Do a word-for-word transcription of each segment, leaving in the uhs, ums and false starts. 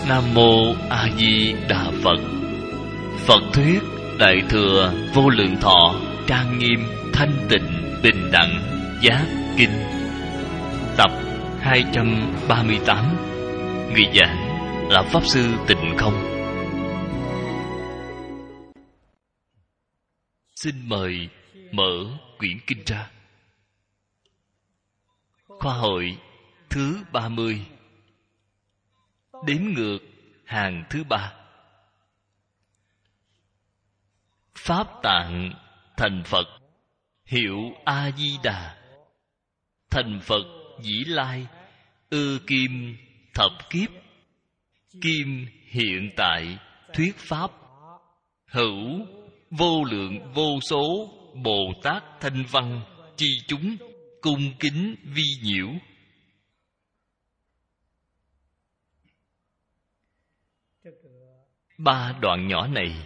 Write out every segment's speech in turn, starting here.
Nam Mô A Di Đà Phật. Phật thuyết Đại thừa Vô Lượng Thọ trang nghiêm thanh tịnh bình đẳng giác kinh, tập hai trăm ba mươi tám. Người giảng là Pháp Sư Tịnh Không. Xin mời mở quyển kinh ra. Khoa hội thứ ba mươi, đếm ngược hàng thứ ba. Pháp tạng thành Phật, hiệu A Di Đà. Thành Phật dĩ lai, ư kim thập kiếp. Kim hiện tại thuyết pháp, hữu vô lượng vô số Bồ Tát thanh văn chi chúng cung kính vi nhiễu. Ba đoạn nhỏ này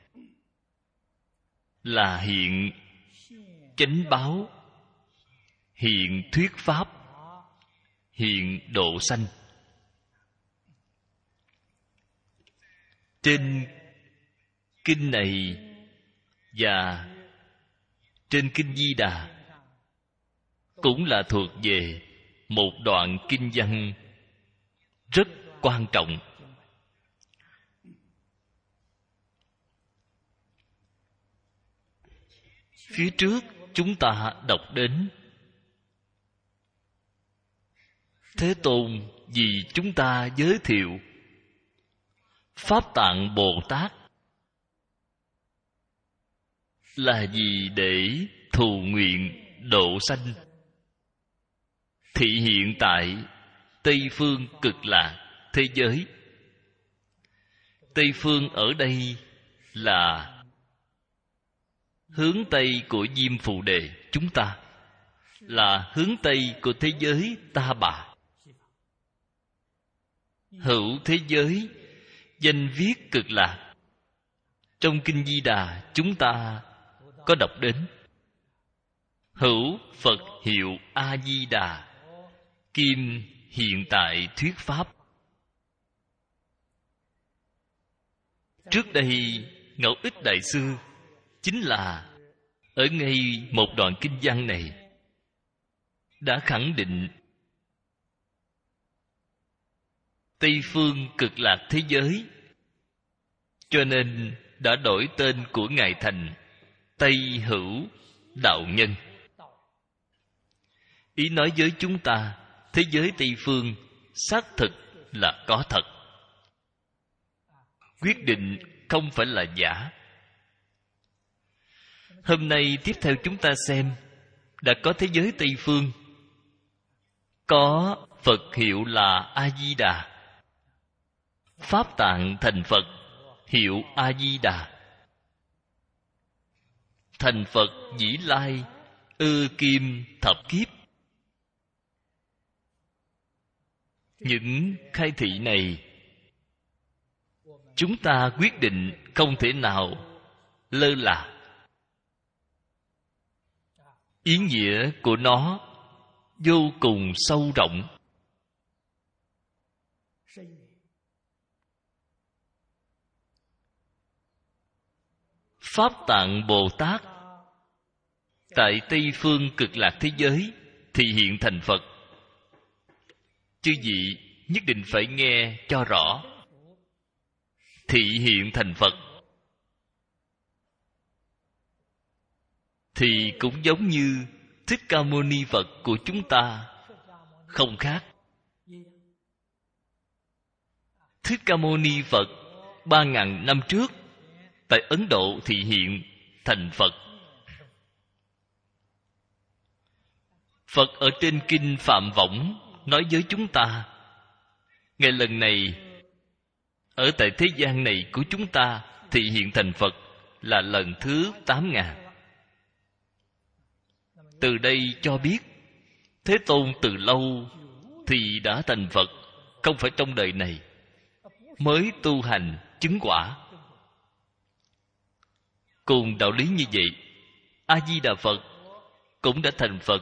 là hiện chánh báo, hiện thuyết pháp, hiện độ sanh. Trên kinh này và trên kinh Di Đà cũng là thuộc về một đoạn kinh văn rất quan trọng. Phía trước chúng ta đọc đến Thế Tôn vì chúng ta giới thiệu Pháp tạng Bồ Tát là gì để thù nguyện độ sanh, thị hiện tại Tây phương cực lạc thế giới. Tây phương ở đây là hướng Tây của Diêm Phù Đề chúng ta, là hướng Tây của thế giới Ta Bà. Hữu thế giới danh viết cực lạc. Trong kinh Di Đà chúng ta có đọc đến hữu Phật hiệu A Di Đà, kim hiện tại thuyết pháp. Trước đây Ngẫu Ích Đại Sư chính là ở ngay một đoạn kinh văn này đã khẳng định Tây phương cực lạc thế giới, cho nên đã đổi tên của Ngài thành Tây Hữu Đạo Nhân. Ý nói với chúng ta thế giới Tây phương xác thực là có thật, quyết định không phải là giả. Hôm nay tiếp theo chúng ta xem, đã có thế giới Tây phương, có Phật hiệu là A Di Đà, Pháp tạng thành Phật hiệu A Di Đà. Thành Phật dĩ lai, ư kim thập kiếp. Những khai thị này chúng ta quyết định không thể nào lơ là. Ý nghĩa của nó vô cùng sâu rộng. Pháp tạng Bồ Tát tại Tây phương cực lạc thế giới thì hiện thành Phật. Chư vị nhất định phải nghe cho rõ. Thị hiện thành Phật thì cũng giống như Thích Ca Mâu Ni Phật của chúng ta không khác. Thích Ca Mâu Ni Phật ba ngàn năm trước tại Ấn Độ thị hiện thành Phật. Phật ở trên kinh Phạm Võng nói với chúng ta, ngày lần này ở tại thế gian này của chúng ta thị hiện thành Phật là lần thứ tám ngàn. Từ đây cho biết Thế Tôn từ lâu thì đã thành Phật, không phải trong đời này mới tu hành chứng quả. Cùng đạo lý như vậy, A Di Đà Phật cũng đã thành Phật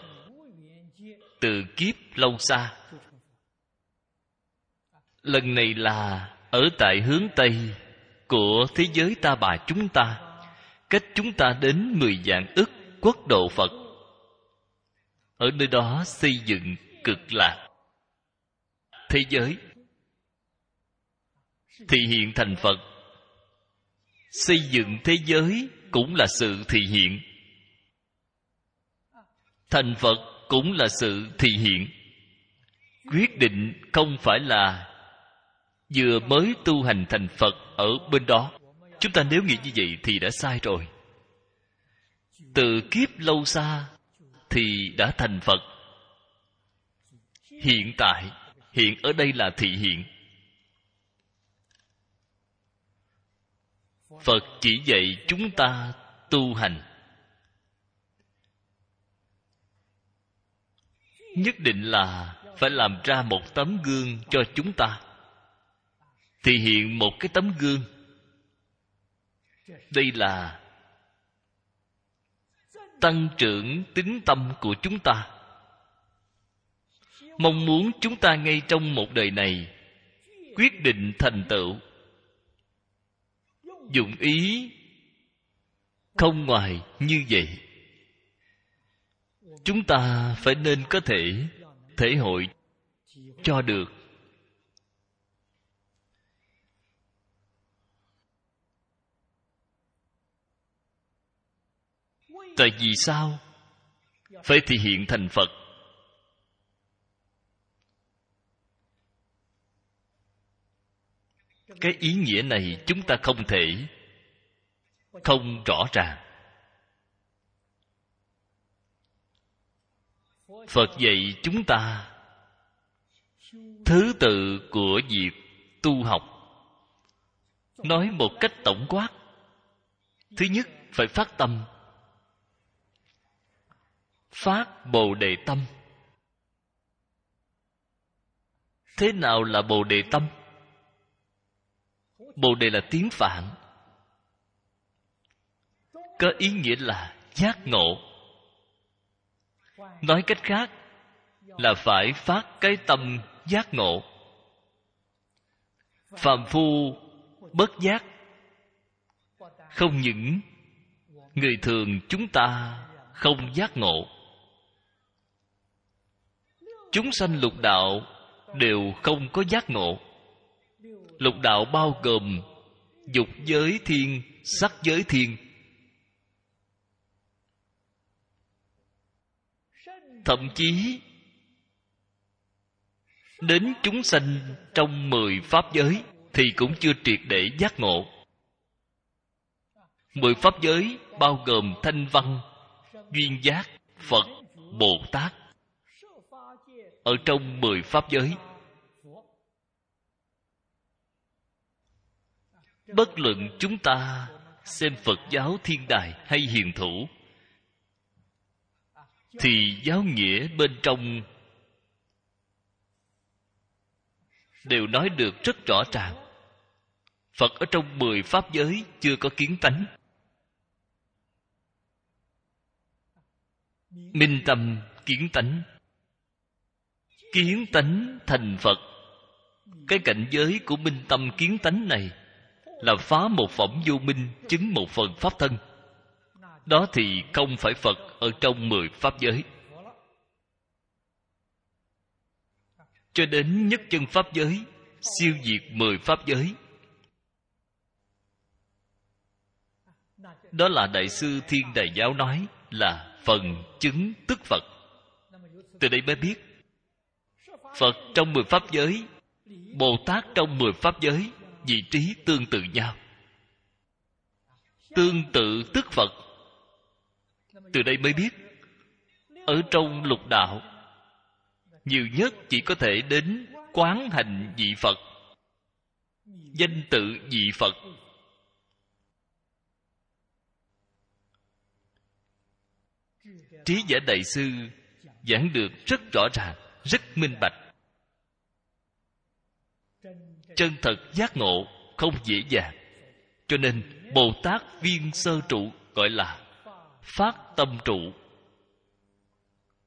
từ kiếp lâu xa. Lần này là ở tại hướng Tây của thế giới Ta Bà chúng ta, cách chúng ta đến mười vạn ức quốc độ Phật. Ở nơi đó xây dựng cực lạc thế giới, thị hiện thành Phật. Xây dựng thế giới cũng là sự thị hiện, thành Phật cũng là sự thị hiện. Quyết định không phải là vừa mới tu hành thành Phật ở bên đó. Chúng ta nếu nghĩ như vậy thì đã sai rồi. Từ kiếp lâu xa thì đã thành Phật. Hiện tại, hiện ở đây là thị hiện. Phật chỉ dạy chúng ta tu hành, nhất định là phải làm ra một tấm gương cho chúng ta, thị hiện một cái tấm gương. Đây là tăng trưởng tín tâm của chúng ta, mong muốn chúng ta ngay trong một đời này quyết định thành tựu. Dụng ý không ngoài như vậy. Chúng ta phải nên có thể thể hội cho được. Tại vì sao phải thể hiện thành Phật? Cái ý nghĩa này chúng ta không thể không rõ ràng. Phật dạy chúng ta thứ tự của việc tu học. Nói một cách tổng quát, thứ nhất phải phát tâm, phát Bồ Đề tâm. Thế nào là Bồ Đề tâm? Bồ Đề là tiếng Phạn, có ý nghĩa là giác ngộ. Nói cách khác là phải phát cái tâm giác ngộ. Phàm phu bất giác, không những người thường chúng ta không giác ngộ, chúng sanh lục đạo đều không có giác ngộ. Lục đạo bao gồm dục giới thiên, sắc giới thiên. Thậm chí đến chúng sanh trong mười pháp giới thì cũng chưa triệt để giác ngộ. Mười pháp giới bao gồm thanh văn, duyên giác, Phật, Bồ Tát. Ở trong mười pháp giới, bất luận chúng ta xem Phật giáo thiên đài hay hiền thủ, thì giáo nghĩa bên trong đều nói được rất rõ ràng. Phật ở trong mười pháp giới chưa có kiến tánh. Minh tâm kiến tánh, kiến tánh thành Phật. Cái cảnh giới của minh tâm kiến tánh này là phá một phẩm vô minh, chứng một phần pháp thân. Đó thì không phải Phật ở trong mười pháp giới. Cho đến nhất chân pháp giới, siêu diệt mười pháp giới. Đó là Đại sư Thiên Đài Giáo nói là phần chứng tức Phật. Từ đây mới biết Phật trong mười pháp giới, Bồ Tát trong mười pháp giới vị trí tương tự nhau. Tương tự tức Phật. Từ đây mới biết ở trong lục đạo nhiều nhất chỉ có thể đến quán hành vị Phật, danh tự vị Phật. Trí giả đại sư giảng được rất rõ ràng, rất minh bạch. Chân thật giác ngộ không dễ dàng. Cho nên Bồ Tát viên sơ trụ gọi là phát tâm trụ.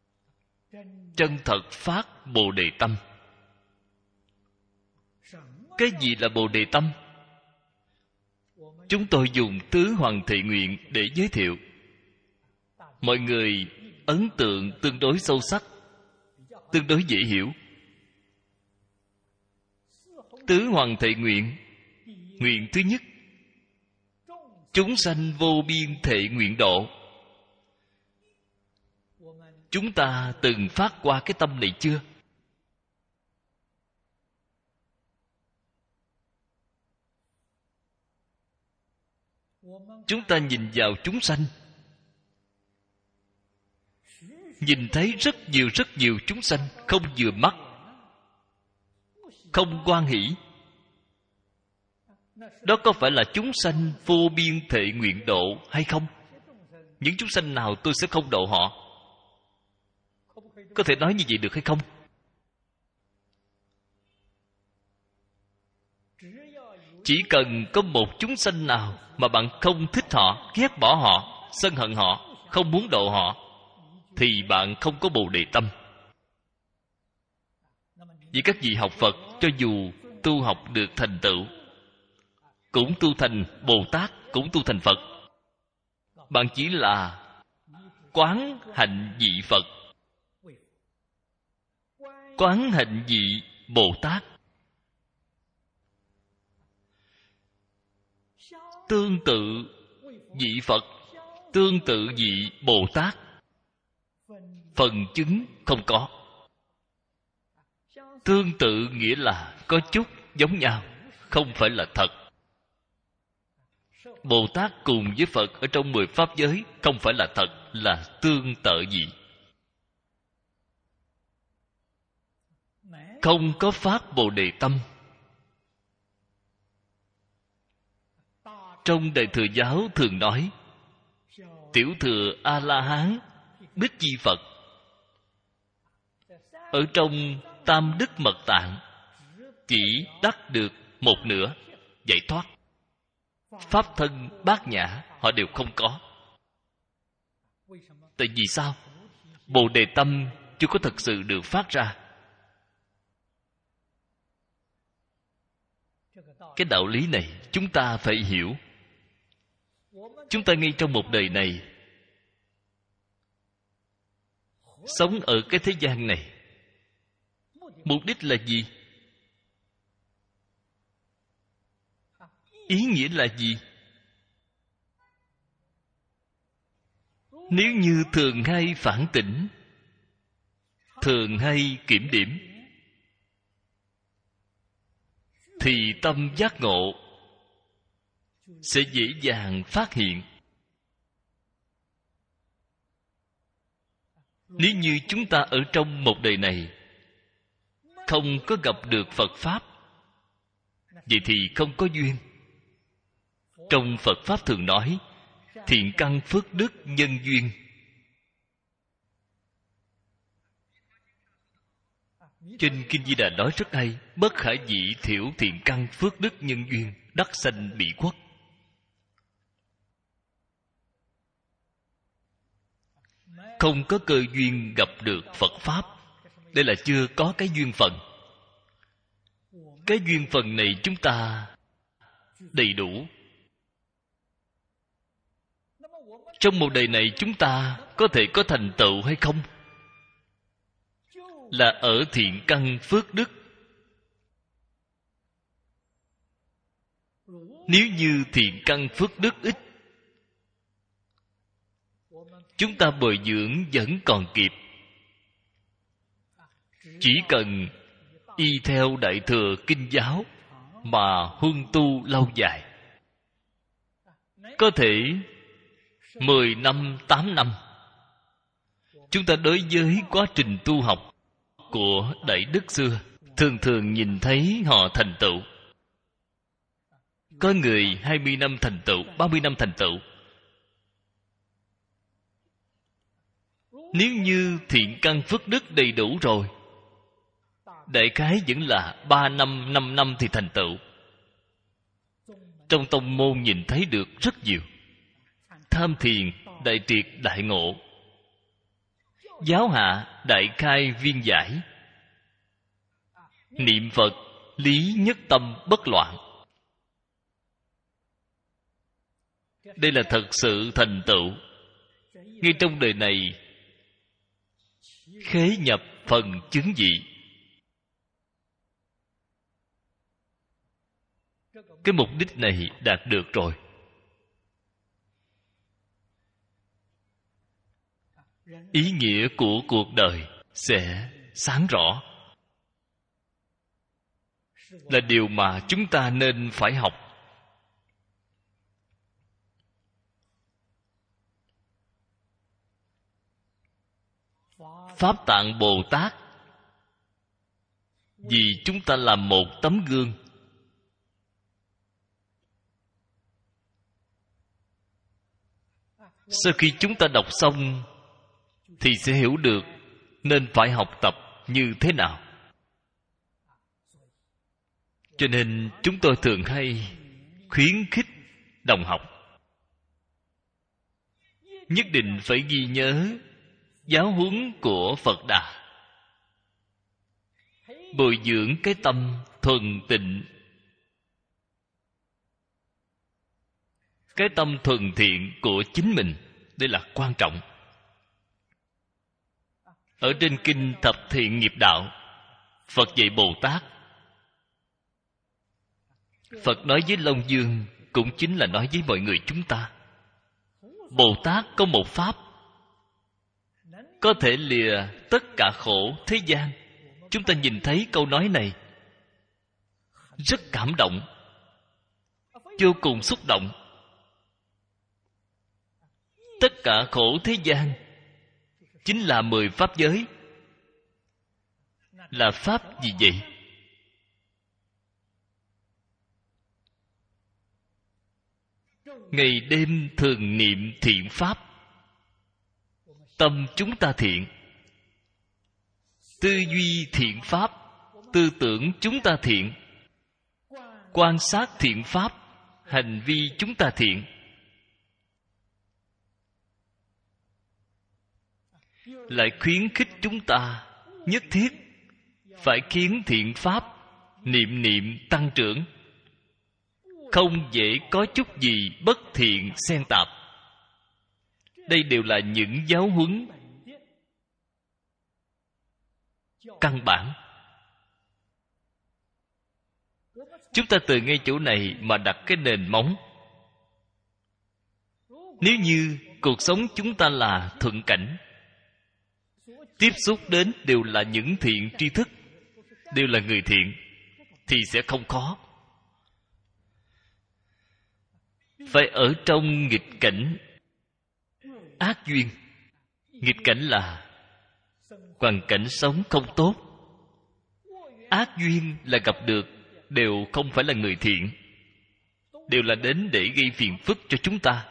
Chân thật phát Bồ Đề tâm. Cái gì là Bồ Đề tâm? Chúng tôi dùng tứ hoàng thệ nguyện để giới thiệu. Mọi người ấn tượng tương đối sâu sắc, tương đối dễ hiểu. Tứ hoàng thệ nguyện. Nguyện thứ nhất, chúng sanh vô biên thệ nguyện độ. Chúng ta từng phát qua cái tâm này chưa? Chúng ta nhìn vào chúng sanh, nhìn thấy rất nhiều rất nhiều chúng sanh không vừa mắt, không hoan hỷ. Đó có phải là chúng sanh vô biên thệ nguyện độ hay không? Những chúng sanh nào tôi sẽ không độ họ? Có thể nói như vậy được hay không? Chỉ cần có một chúng sanh nào mà bạn không thích họ, ghét bỏ họ, sân hận họ, không muốn độ họ, thì bạn không có Bồ Đề tâm. Vì các vị học Phật, cho dù tu học được thành tựu, cũng tu thành Bồ Tát, cũng tu thành Phật, bạn chỉ là quán hạnh vị Phật, quán hạnh vị Bồ Tát. Tương tự vị Phật, tương tự vị Bồ Tát, phần chứng không có. Tương tự nghĩa là có chút giống nhau, không phải là thật. Bồ Tát cùng với Phật ở trong mười pháp giới không phải là thật, là tương tự vị. Không có phát Bồ Đề tâm. Trong Đại Thừa Giáo thường nói, tiểu thừa A-la-hán, Bích Chi Phật. Ở trong Tam Đức Mật Tạng chỉ đắc được một nửa giải thoát. Pháp thân bát nhã họ đều không có. Tại vì sao? Bồ Đề tâm chưa có thật sự được phát ra. Cái đạo lý này chúng ta phải hiểu. Chúng ta ngay trong một đời này, sống ở cái thế gian này, mục đích là gì? Ý nghĩa là gì? Nếu như thường hay phản tỉnh, thường hay kiểm điểm, thì tâm giác ngộ sẽ dễ dàng phát hiện. Nếu như chúng ta ở trong một đời này không có gặp được Phật Pháp, vậy thì không có duyên. Trong Phật Pháp thường nói, thiện căn phước đức nhân duyên. Trên Kinh Di Đà nói rất hay, bất khả dĩ thiểu thiện căn phước đức nhân duyên, đắc sanh bị quốc. Không có cơ duyên gặp được Phật Pháp, đây là chưa có cái duyên phận. Cái duyên phận này chúng ta đầy đủ. Trong một đời này chúng ta có thể có thành tựu hay không, là ở thiện căn phước đức. Nếu như thiện căn phước đức ít, chúng ta bồi dưỡng vẫn còn kịp. Chỉ cần y theo Đại Thừa Kinh giáo mà huân tu lâu dài, có thể mười năm, tám năm. Chúng ta đối với quá trình tu học của Đại Đức xưa, thường thường nhìn thấy họ thành tựu. Có người hai mươi năm thành tựu, ba mươi năm thành tựu. Nếu như thiện căn phước đức đầy đủ rồi, đại khái vẫn là ba năm, năm năm thì thành tựu. Trong tông môn nhìn thấy được rất nhiều. Tham thiền, đại triệt, đại ngộ. Giáo hạ, đại khai viên giải. Niệm Phật, lý nhất tâm bất loạn. Đây là thật sự thành tựu. Ngay trong đời này, khế nhập phần chứng dị. Cái mục đích này đạt được rồi, ý nghĩa của cuộc đời sẽ sáng rõ. Là điều mà chúng ta nên phải học. Pháp Tạng Bồ Tát vì chúng ta làm một tấm gương. Sau khi chúng ta đọc xong thì sẽ hiểu được nên phải học tập như thế nào. Cho nên chúng tôi thường hay khuyến khích đồng học nhất định phải ghi nhớ giáo huấn của Phật Đà, bồi dưỡng cái tâm thuần tịnh, cái tâm thuần thiện của chính mình. Đây là quan trọng. Ở trên kinh Thập Thiện Nghiệp Đạo, Phật dạy Bồ Tát. Phật nói với Long Dương cũng chính là nói với mọi người chúng ta. Bồ Tát có một pháp có thể lìa tất cả khổ thế gian. Chúng ta nhìn thấy câu nói này rất cảm động, vô cùng xúc động. Tất cả khổ thế gian chính là mười pháp giới. Là pháp gì vậy? Ngày đêm thường niệm thiện pháp, tâm chúng ta thiện, tư duy thiện pháp, tư tưởng chúng ta thiện, quan sát thiện pháp, hành vi chúng ta thiện. Lại khuyến khích chúng ta nhất thiết phải khiến thiện pháp niệm niệm tăng trưởng, không dễ có chút gì bất thiện xen tạp. Đây đều là những giáo huấn căn bản. Chúng ta từ ngay chỗ này mà đặt cái nền móng. Nếu như cuộc sống chúng ta là thuận cảnh, tiếp xúc đến đều là những thiện tri thức, đều là người thiện, thì sẽ không khó. Phải ở trong nghịch cảnh ác duyên. Nghịch cảnh là hoàn cảnh sống không tốt. Ác duyên là gặp được đều không phải là người thiện, đều là đến để gây phiền phức cho chúng ta,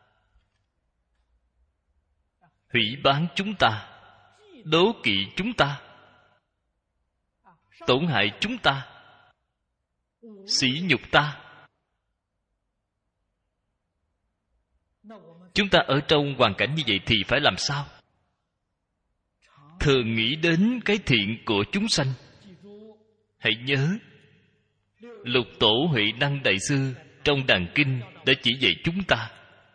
hủy bán chúng ta, đố kỵ chúng ta, tổn hại chúng ta, sỉ nhục ta. Chúng ta ở trong hoàn cảnh như vậy thì phải làm sao? Thường nghĩ đến cái thiện của chúng sanh. Hãy nhớ, Lục Tổ Huệ Năng Đại Sư trong Đàn Kinh đã chỉ dạy chúng ta: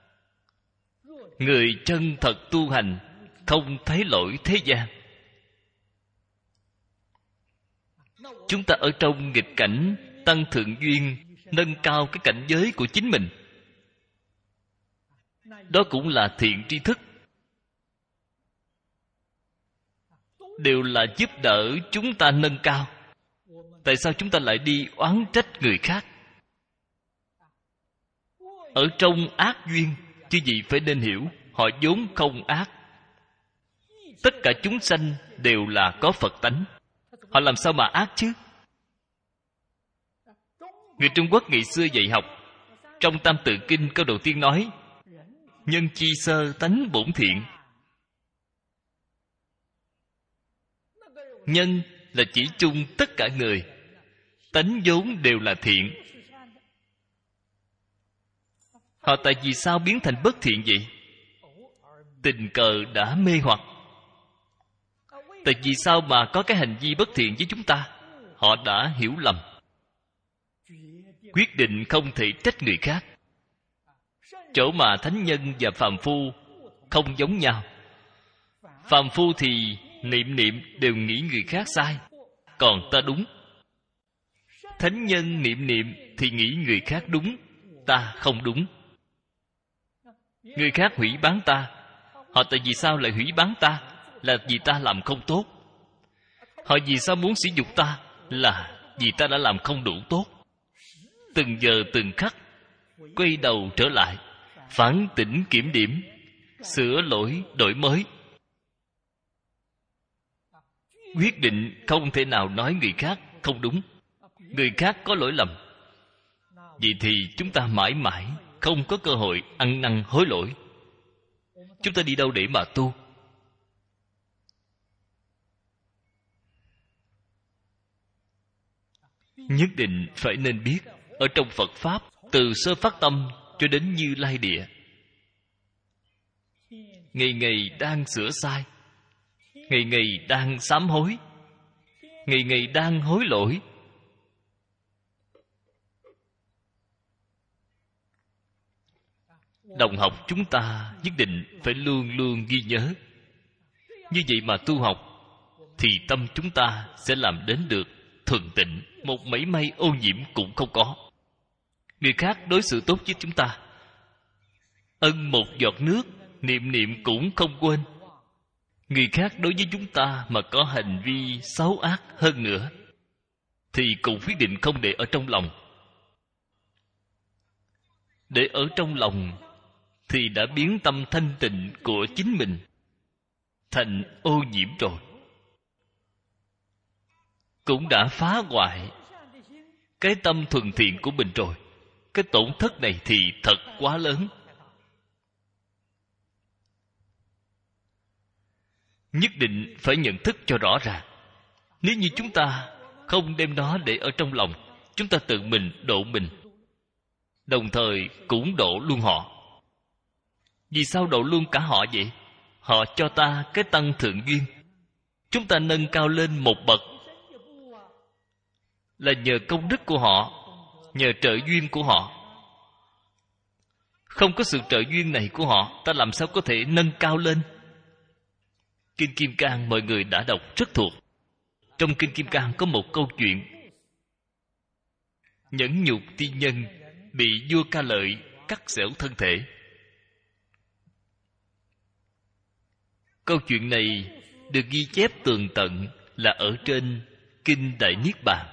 người chân thật tu hành không thấy lỗi thế gian. Chúng ta ở trong nghịch cảnh tăng thượng duyên, nâng cao cái cảnh giới của chính mình, đó cũng là thiện tri thức, đều là giúp đỡ chúng ta nâng cao. Tại sao chúng ta lại đi oán trách người khác? Ở trong ác duyên, chứ gì phải nên hiểu, họ vốn không ác. Tất cả chúng sanh đều là có Phật tánh, họ làm sao mà ác chứ? Người Trung Quốc ngày xưa dạy học, trong Tam Tự Kinh câu đầu tiên nói: nhân chi sơ tánh bổn thiện. Nhân là chỉ chung tất cả người, tánh vốn đều là thiện. Họ tại vì sao biến thành bất thiện vậy? Tình cờ đã mê hoặc. Tại vì sao mà có cái hành vi bất thiện với chúng ta? Họ đã hiểu lầm. quyết định không thể trách người khác. Chỗ mà thánh nhân và phàm phu không giống nhau. Phàm phu thì niệm niệm đều nghĩ người khác sai, còn ta đúng. Thánh nhân niệm niệm thì nghĩ người khác đúng, ta không đúng. Người khác hủy báng ta, họ tại vì sao lại hủy báng ta? Là vì ta làm không tốt. Họ vì sao muốn sỉ nhục ta? Là vì ta đã làm không đủ tốt. Từng giờ từng khắc quay đầu trở lại, phản tỉnh kiểm điểm, sửa lỗi đổi mới. Quyết định không thể nào nói người khác không đúng, người khác có lỗi lầm. Vậy thì chúng ta mãi mãi không có cơ hội ăn năn hối lỗi. Chúng ta đi đâu để mà tu? Nhất định phải nên biết, ở trong Phật Pháp, từ sơ phát tâm cho đến Như Lai Địa, ngày ngày đang sửa sai, ngày ngày đang sám hối, ngày ngày đang hối lỗi. Đồng học chúng ta nhất định phải luôn luôn ghi nhớ. Như vậy mà tu học thì tâm chúng ta sẽ làm đến được thuần tịnh, một mảy may ô nhiễm cũng không có. Người khác đối xử tốt với chúng ta, ân một giọt nước, niệm niệm cũng không quên. Người khác đối với chúng ta mà có hành vi xấu ác hơn nữa thì cũng quyết định không để ở trong lòng. Để ở trong lòng thì đã biến tâm thanh tịnh của chính mình thành ô nhiễm rồi, cũng đã phá hoại cái tâm thuần thiện của mình rồi. Cái tổn thất này thì thật quá lớn. Nhất định phải nhận thức cho rõ ràng. Nếu như chúng ta không đem nó để ở trong lòng, chúng ta tự mình độ mình, đồng thời cũng độ luôn họ. Vì sao độ luôn cả họ vậy? Họ cho ta cái tăng thượng duyên, chúng ta nâng cao lên một bậc là nhờ công đức của họ, nhờ trợ duyên của họ. Không có sự trợ duyên này của họ, ta làm sao có thể nâng cao lên? Kinh Kim Cang mọi người đã đọc rất thuộc. Trong Kinh Kim Cang có một câu chuyện nhẫn nhục tiên nhân bị vua Ca Lợi cắt xẻo thân thể. Câu chuyện này được ghi chép tường tận là ở trên Kinh Đại Niết Bàn.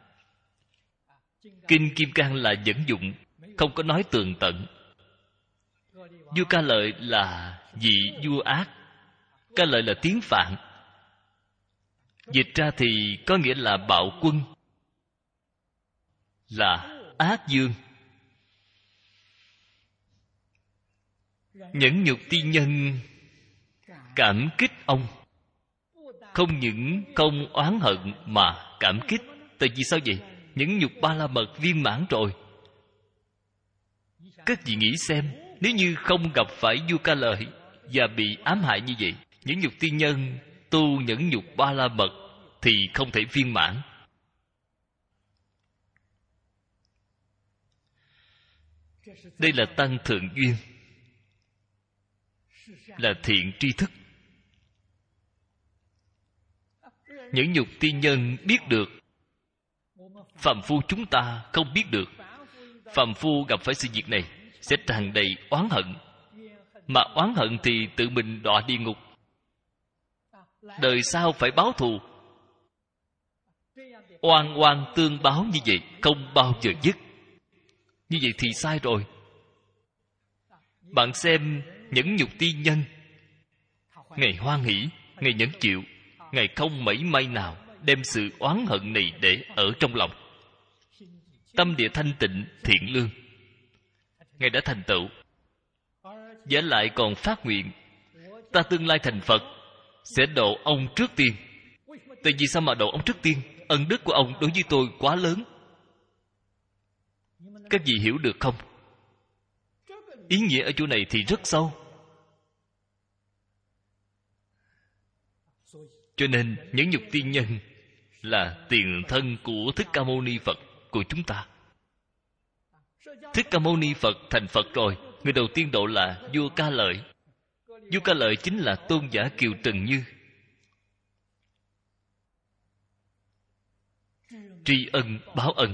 Kinh Kim Cang là dẫn dụng, không có nói tường tận. Vua Ca Lợi là vị vua ác. Ca Lợi là tiếng Phạn, dịch ra thì có nghĩa là bạo quân, là ác dương. Nhẫn nhục tiên nhân cảm kích ông, không những không oán hận mà cảm kích. Tại vì sao vậy? Nhẫn nhục ba la mật viên mãn rồi. Các vị nghĩ xem, nếu như không gặp phải vua Ca Lợi và bị ám hại như vậy, nhẫn nhục tiên nhân tu nhẫn nhục ba la mật thì không thể viên mãn. Đây là tăng thượng duyên, là thiện tri thức. Nhẫn nhục tiên nhân biết được, phàm phu chúng ta không biết được. Phàm phu gặp phải sự việc này sẽ tràn đầy oán hận, mà oán hận thì tự mình đọa địa ngục, đời sau phải báo thù. Oan oan tương báo như vậy không bao giờ dứt. Như vậy thì sai rồi. Bạn xem nhẫn nhục tiên nhân, Ngài hoan hỷ, Ngài nhẫn chịu, Ngài không mảy may nào đem sự oán hận này để ở trong lòng. Tâm địa thanh tịnh thiện lương, Ngài đã thành tựu. Và lại còn phát nguyện, ta tương lai thành Phật sẽ độ ông trước tiên. Tại vì sao mà độ ông trước tiên? Ân đức của ông đối với tôi quá lớn. Các vị hiểu được không? Ý nghĩa ở chỗ này thì rất sâu. Cho nên nhẫn nhục tiên nhân là tiền thân của Thích Ca Mâu Ni Phật của chúng ta. Thích Ca Mâu Ni Phật thành Phật rồi, người đầu tiên độ là vua Ca Lợi. Vua Ca Lợi chính là tôn giả Kiều Trần Như. Tri ân báo ân.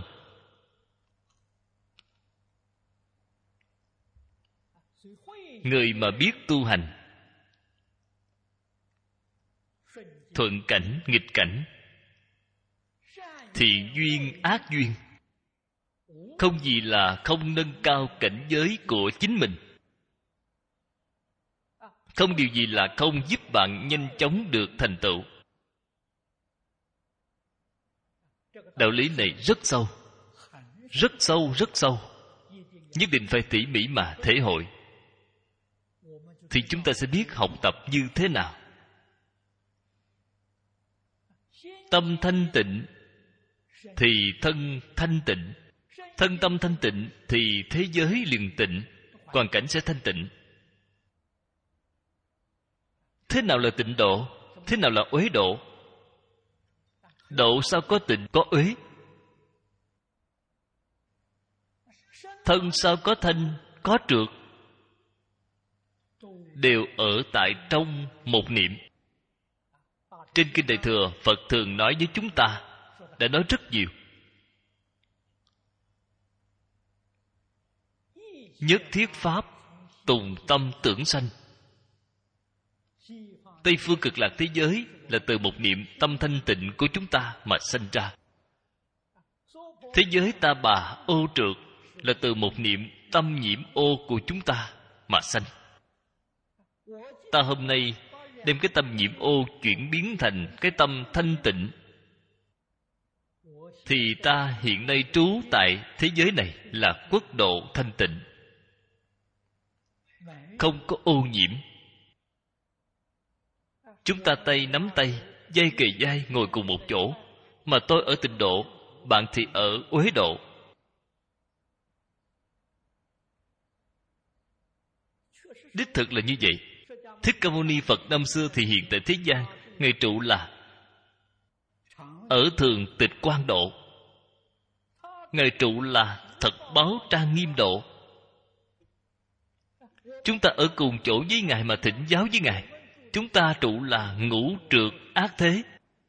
Người mà biết tu hành, thuận cảnh nghịch cảnh, thiện duyên ác duyên, không gì là không nâng cao cảnh giới của chính mình. Không điều gì là không giúp bạn nhanh chóng được thành tựu. Đạo lý này rất sâu, rất sâu, rất sâu. Nhất định phải tỉ mỉ mà thể hội, thì chúng ta sẽ biết học tập như thế nào. Tâm thanh tịnh thì thân thanh tịnh. Thân tâm thanh tịnh thì thế giới liền tịnh, hoàn cảnh sẽ thanh tịnh. Thế nào là tịnh độ? Thế nào là uế độ? Độ sao có tịnh có uế? Thân sao có thanh có trượt? Đều ở tại trong một niệm. Trên Kinh Đại Thừa, Phật thường nói với chúng ta, đã nói rất nhiều. Nhất thiết pháp, tùng tâm tưởng sanh. Tây phương cực lạc thế giới là từ một niệm tâm thanh tịnh của chúng ta mà sanh ra. Thế giới ta bà ô trượt là từ một niệm tâm nhiễm ô của chúng ta mà sanh. Ta hôm nay đem cái tâm nhiễm ô chuyển biến thành cái tâm thanh tịnh, thì ta hiện nay trú tại thế giới này là quốc độ thanh tịnh, không có ô nhiễm. Chúng ta tay nắm tay, dây kề dây ngồi cùng một chỗ, mà tôi ở tịnh độ, bạn thì ở uế độ. Đích thực là như vậy. Thích Ca Mâu Ni Phật năm xưa thì hiện tại thế gian, Ngài trụ là ở Thường Tịch Quan độ. Ngài trụ là Thật Báo Trang Nghiêm độ. Chúng ta ở cùng chỗ với Ngài mà thỉnh giáo với Ngài. Chúng ta trụ là Ngũ Trượt Ác Thế.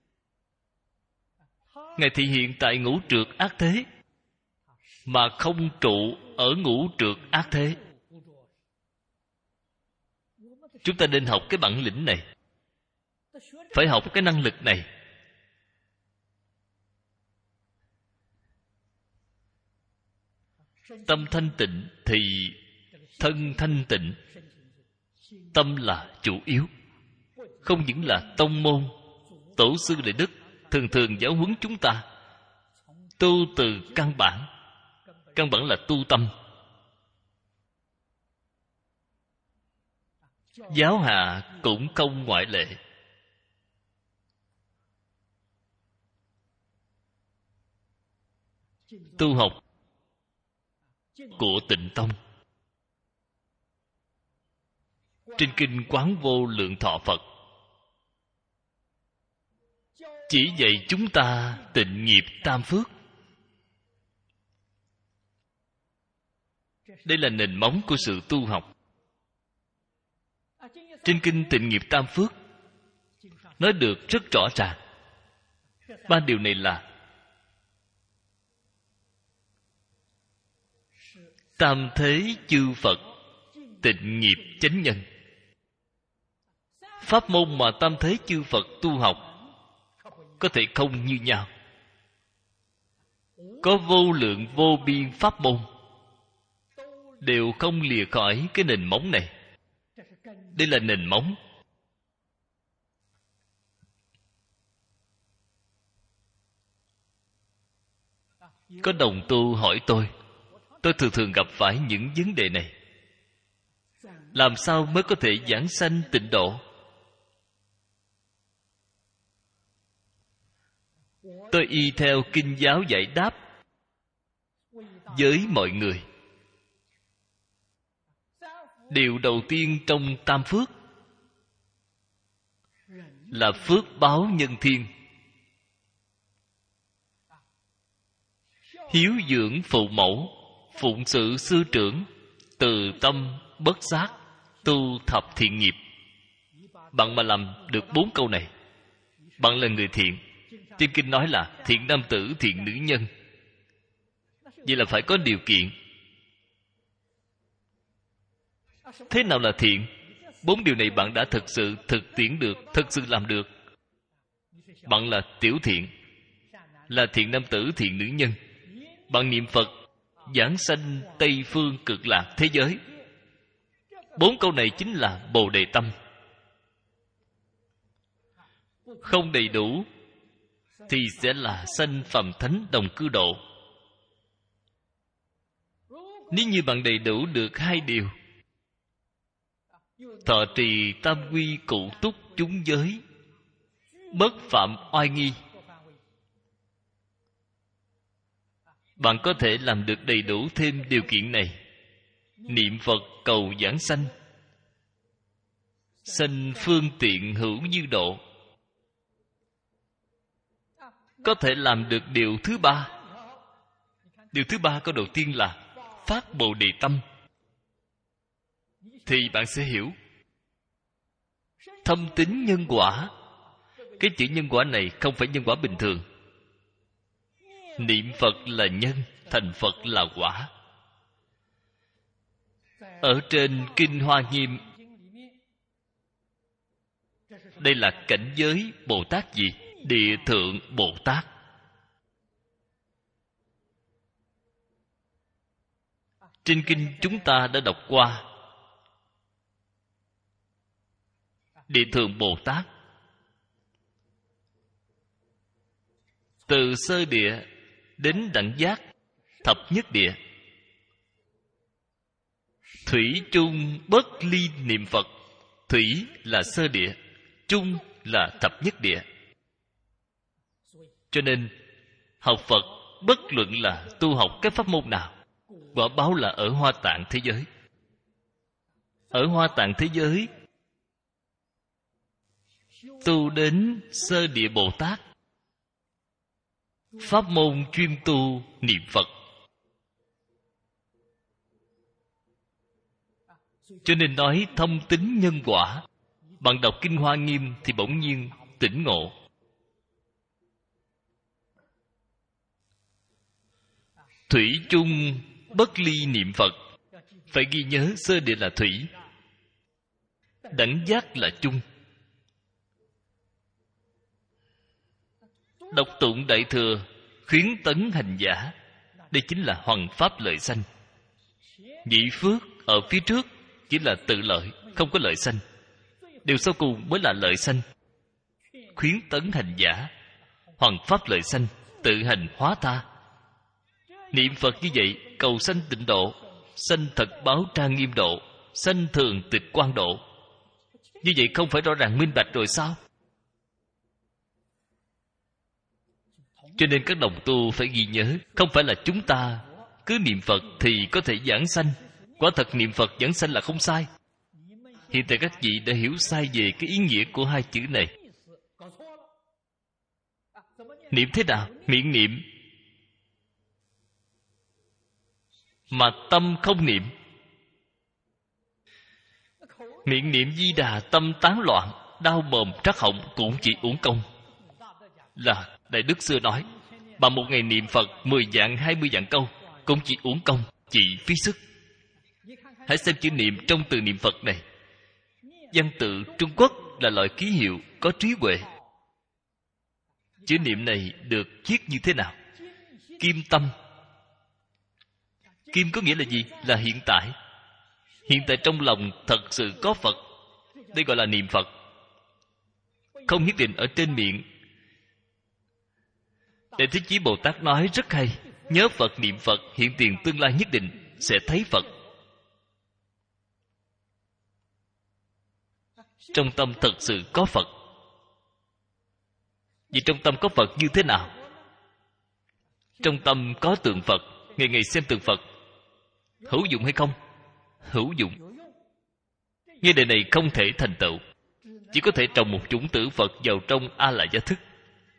Ngài thị hiện tại Ngũ Trượt Ác Thế, mà không trụ ở Ngũ Trượt Ác Thế. Chúng ta nên học cái bản lĩnh này, phải học cái năng lực này. Tâm thanh tịnh thì thân thanh tịnh. Tâm là chủ yếu. Không những là tông môn, tổ sư Đại Đức thường thường giáo huấn chúng ta tu từ căn bản. Căn bản là tu tâm. Giáo hạ cũng không ngoại lệ. Tu học của Tịnh Tông, trên kinh Quán Vô Lượng Thọ Phật chỉ dạy chúng ta tịnh nghiệp tam phước. Đây là nền móng của sự tu học. Trên kinh Tịnh Nghiệp Tam Phước nói được rất rõ ràng. Ba điều này là tam thế chư Phật tịnh nghiệp chánh nhân. Pháp môn mà tam thế chư Phật tu học có thể không như nhau. Có vô lượng vô biên pháp môn, đều không lìa khỏi cái nền móng này. Đây là nền móng. Có đồng tu hỏi tôi, tôi thường thường gặp phải những vấn đề này. Làm sao mới có thể giảng sanh tịnh độ? Tôi y theo kinh giáo giải đáp với mọi người. Điều đầu tiên trong tam phước là phước báo nhân thiên, hiếu dưỡng phụ mẫu, phụng sự sư trưởng, từ tâm bất sát, tu thập thiện nghiệp. Bạn mà làm được bốn câu này, bạn là người thiện. Trên kinh nói là thiện nam tử, thiện nữ nhân. Vậy là phải có điều kiện. Thế nào là thiện? Bốn điều này bạn đã thực sự thực tiễn được, thực sự làm được. Bạn là tiểu thiện, là thiện nam tử, thiện nữ nhân. Bạn niệm Phật, giảng sanh Tây Phương Cực Lạc thế giới. Bốn câu này chính là Bồ Đề tâm. Không đầy đủ thì sẽ là sanh phàm thánh đồng cư độ. Nếu như bạn đầy đủ được hai điều, thọ trì tam quy cụ túc chúng giới, bất phạm oai nghi, bạn có thể làm được đầy đủ thêm điều kiện này. Niệm Phật cầu giảng sanh, sanh phương tiện hữu dư độ. Có thể làm được điều thứ ba. Điều thứ ba câu đầu tiên là phát Bồ Đề tâm. Thì bạn sẽ hiểu thâm tín nhân quả. Cái chữ nhân quả này không phải nhân quả bình thường. Niệm Phật là nhân, thành Phật là quả. Ở trên Kinh Hoa Nghiêm, đây là cảnh giới Bồ Tát gì? Địa Thượng Bồ Tát. Trên kinh chúng ta đã đọc qua Địa Thượng Bồ Tát. Từ sơ địa đến đẳng giác thập nhất địa, thủy chung bất ly niệm Phật. Thủy là sơ địa, chung là thập nhất địa. Cho nên học Phật, bất luận là tu học cái pháp môn nào, quả báo là ở Hoa Tạng thế giới. Ở Hoa Tạng thế giới, tu đến sơ địa Bồ Tát, pháp môn chuyên tu niệm Phật. Cho nên nói thông tín nhân quả. Bạn đọc Kinh Hoa Nghiêm thì bỗng nhiên tỉnh ngộ. Thủy chung bất ly niệm Phật. Phải ghi nhớ sơ địa là thủy, đẳng giác là chung. Đọc tụng Đại Thừa, khuyến tấn hành giả. Đây chính là hoằng pháp lợi sanh. Nhị phước ở phía trước chỉ là tự lợi, không có lợi sanh. Điều sau cùng mới là lợi sanh. Khuyến tấn hành giả, hoằng pháp lợi sanh, tự hành hóa tha. Niệm Phật như vậy, cầu sanh tịnh độ, sanh thật báo trang nghiêm độ, sanh thường tịch quan độ. Như vậy không phải rõ ràng minh bạch rồi sao? Cho nên các đồng tu phải ghi nhớ, không phải là chúng ta cứ niệm Phật thì có thể giảng sanh. Quả thật niệm Phật giảng sanh là không sai. Hiện tại các vị đã hiểu sai về cái ý nghĩa của hai chữ này. Niệm thế nào? Miệng niệm mà tâm không niệm. Miệng niệm Di Đà, tâm tán loạn, đau mồm trắc họng cũng chỉ uổng công. Là Đại Đức xưa nói, bằng một ngày niệm Phật mười vạn, hai mươi vạn câu cũng chỉ uổng công, chỉ phí sức. Hãy xem chữ niệm trong từ niệm Phật này. Văn tự Trung Quốc là loại ký hiệu có trí huệ. Chữ niệm này được viết như thế nào? Kim tâm. Kim có nghĩa là gì? Là hiện tại. Hiện tại trong lòng thật sự có Phật. Đây gọi là niệm Phật. Không nhất định ở trên miệng. Đại Thế Chí Bồ Tát nói rất hay. Nhớ Phật, niệm Phật, hiện tiền tương lai nhất định sẽ thấy Phật. Trong tâm thật sự có Phật. Vì trong tâm có Phật như thế nào? Trong tâm có tượng Phật, ngày ngày xem tượng Phật, hữu dụng hay không? Hữu dụng. Nghe đề này không thể thành tựu, chỉ có thể trồng một chủng tử Phật vào trong A Lại Gia thức.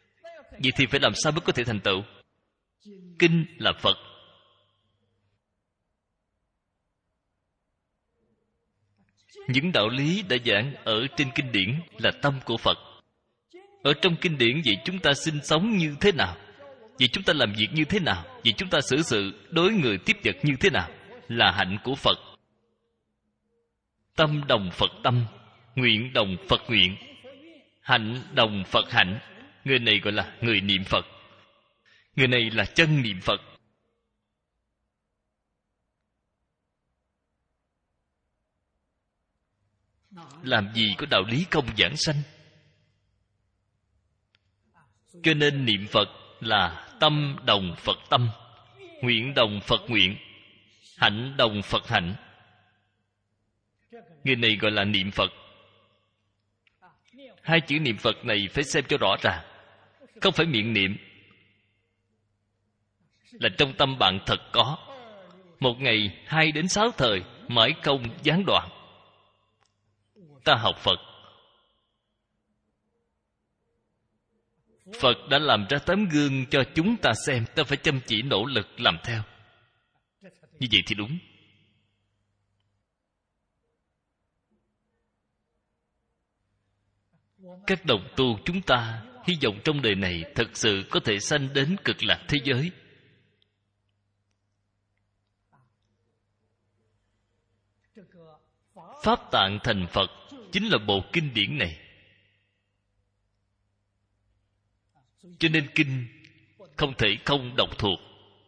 Vậy thì phải làm sao mới có thể thành tựu? Kinh là Phật. Những đạo lý đã giảng ở trên kinh điển là tâm của Phật. Ở trong kinh điển vậy chúng ta sinh sống như thế nào? Vậy chúng ta làm việc như thế nào? Vậy chúng ta xử sự đối người tiếp vật như thế nào? Là hạnh của Phật. Tâm đồng Phật tâm, nguyện đồng Phật nguyện, hạnh đồng Phật hạnh. Người này gọi là người niệm Phật. Người này là chân niệm Phật. Làm gì có đạo lý không giảng sanh? Cho nên niệm Phật là tâm đồng Phật tâm, nguyện đồng Phật nguyện, hạnh đồng Phật hạnh. Người này gọi là niệm Phật. Hai chữ niệm Phật này phải xem cho rõ ràng. Không phải miệng niệm, là trong tâm bạn thật có. Một ngày hai đến sáu thời, mãi không gián đoạn. Ta học Phật, Phật đã làm ra tấm gương cho chúng ta xem. Ta phải chăm chỉ nỗ lực làm theo. Như vậy thì đúng. Các đồng tu chúng ta hy vọng trong đời này thật sự có thể sanh đến cực lạc thế giới. Pháp Tạng thành Phật chính là bộ kinh điển này. Cho nên kinh không thể không đọc thuộc.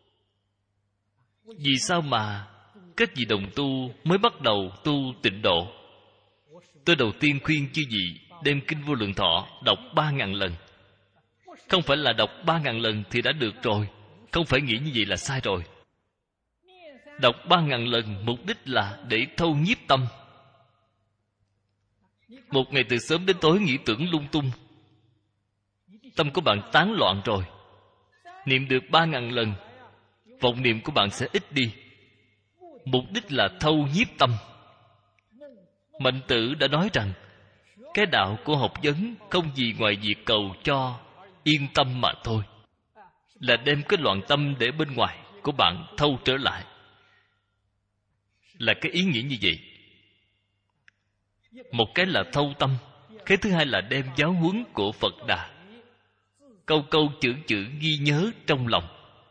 Vì sao mà các vị đồng tu mới bắt đầu tu tịnh độ? Tôi đầu tiên khuyên chư vị đem kinh Vô Lượng Thọ đọc ba ngàn lần. Không phải là đọc ba ngàn lần thì đã được rồi. Không phải nghĩ như vậy là sai rồi. Đọc ba ngàn lần mục đích là để thâu nhiếp tâm. Một ngày từ sớm đến tối nghĩ tưởng lung tung, tâm của bạn tán loạn rồi. Niệm được ba ngàn lần, vọng niệm của bạn sẽ ít đi. Mục đích là thâu nhiếp tâm. Mạnh Tử đã nói rằng cái đạo của học vấn không gì ngoài việc cầu cho yên tâm mà thôi. Là đem cái loạn tâm để bên ngoài của bạn thâu trở lại. Là cái ý nghĩa như vậy. Một cái là thâu tâm, cái thứ hai là đem giáo huấn của Phật Đà câu câu chữ chữ ghi nhớ trong lòng.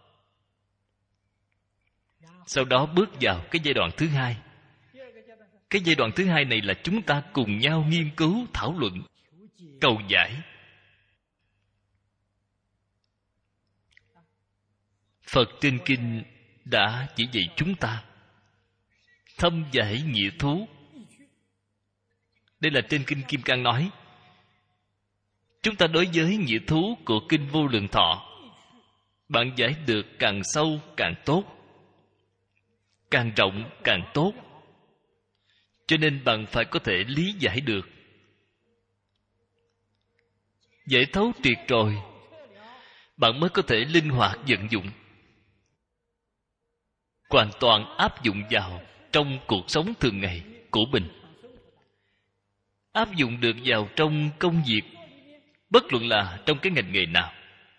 Sau đó bước vào cái giai đoạn thứ hai. Cái giai đoạn thứ hai này là chúng ta cùng nhau nghiên cứu, thảo luận, cầu giải. Phật trên kinh đã chỉ dạy chúng ta thâm giải nghĩa thú. Đây là trên kinh Kim Cang nói. Chúng ta đối với nghĩa thú của kinh Vô Lượng Thọ, bạn giải được càng sâu càng tốt, càng rộng càng tốt. Cho nên bạn phải có thể lý giải được. Giải thấu triệt rồi, bạn mới có thể linh hoạt vận dụng, hoàn toàn áp dụng vào trong cuộc sống thường ngày của mình. Áp dụng được vào trong công việc, bất luận là trong cái ngành nghề nào,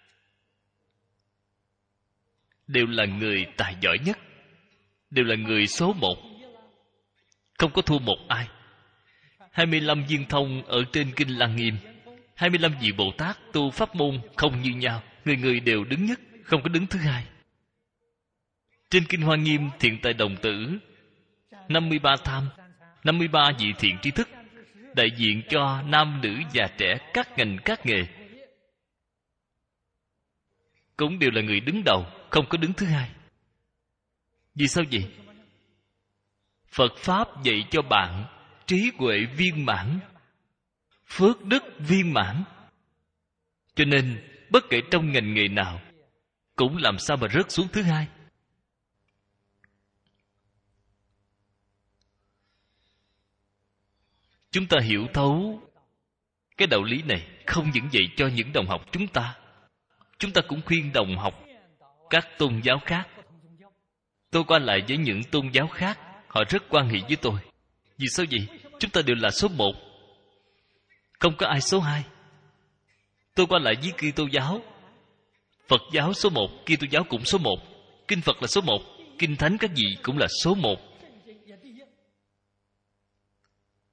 đều là người tài giỏi nhất, đều là người số một, không có thua một ai. hai mươi lăm viên thông ở trên kinh Lăng Nghiêm, hai mươi lăm vị Bồ Tát tu pháp môn không như nhau, người người đều đứng nhất, không có đứng thứ hai. Trên kinh Hoa Nghiêm Thiện Tài Đồng Tử, năm mươi ba tham, năm mươi ba vị thiện tri thức, đại diện cho nam nữ già trẻ các ngành các nghề, cũng đều là người đứng đầu, không có đứng thứ hai. Vì sao vậy? Phật Pháp dạy cho bạn trí huệ viên mãn, phước đức viên mãn. Cho nên bất kể trong ngành nghề nào cũng làm sao mà rớt xuống thứ hai. Chúng ta hiểu thấu cái đạo lý này, không những dạy cho những đồng học chúng ta, chúng ta cũng khuyên đồng học các tôn giáo khác. Tôi qua lại với những tôn giáo khác, họ rất quan hệ với tôi. Vì sao vậy? Chúng ta đều là số một, không có ai số hai. Tôi qua lại với Kitô giáo, Phật giáo số một, Kitô giáo cũng số một, kinh Phật là số một, kinh thánh các vị cũng là số một.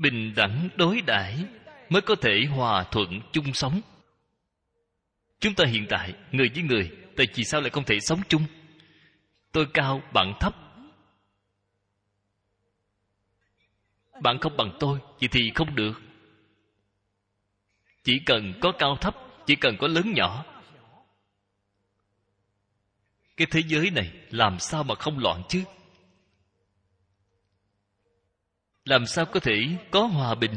bình đẳng đối đãi mới có thể hòa thuận chung sống. Chúng ta hiện tại người với người, tại vì sao lại không thể sống chung? Tôi cao, bạn thấp. Bạn không bằng tôi, vậy thì không được. Chỉ cần có cao thấp, chỉ cần có lớn nhỏ, cái thế giới này làm sao mà không loạn chứ? Làm sao có thể có hòa bình?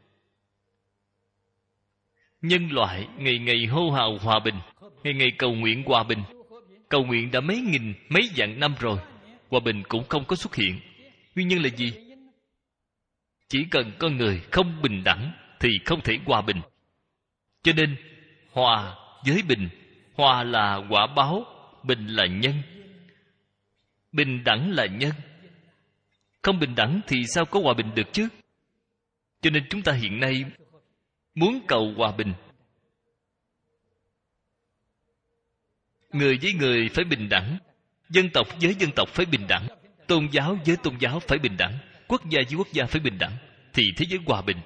Nhân loại ngày ngày hô hào hòa bình, ngày ngày cầu nguyện hòa bình. Cầu nguyện đã mấy nghìn, mấy vạn năm rồi, hòa bình cũng không có xuất hiện. Nguyên nhân là gì? Chỉ cần con người không bình đẳng thì không thể hòa bình. Cho nên hòa với bình, hòa là quả báo, bình là nhân. Bình đẳng là nhân. Không bình đẳng thì sao có hòa bình được chứ? Cho nên chúng ta hiện nay muốn cầu hòa bình, người với người phải bình đẳng, dân tộc với dân tộc phải bình đẳng, tôn giáo với tôn giáo phải bình đẳng, quốc gia với quốc gia phải bình đẳng, thì thế giới hòa bình.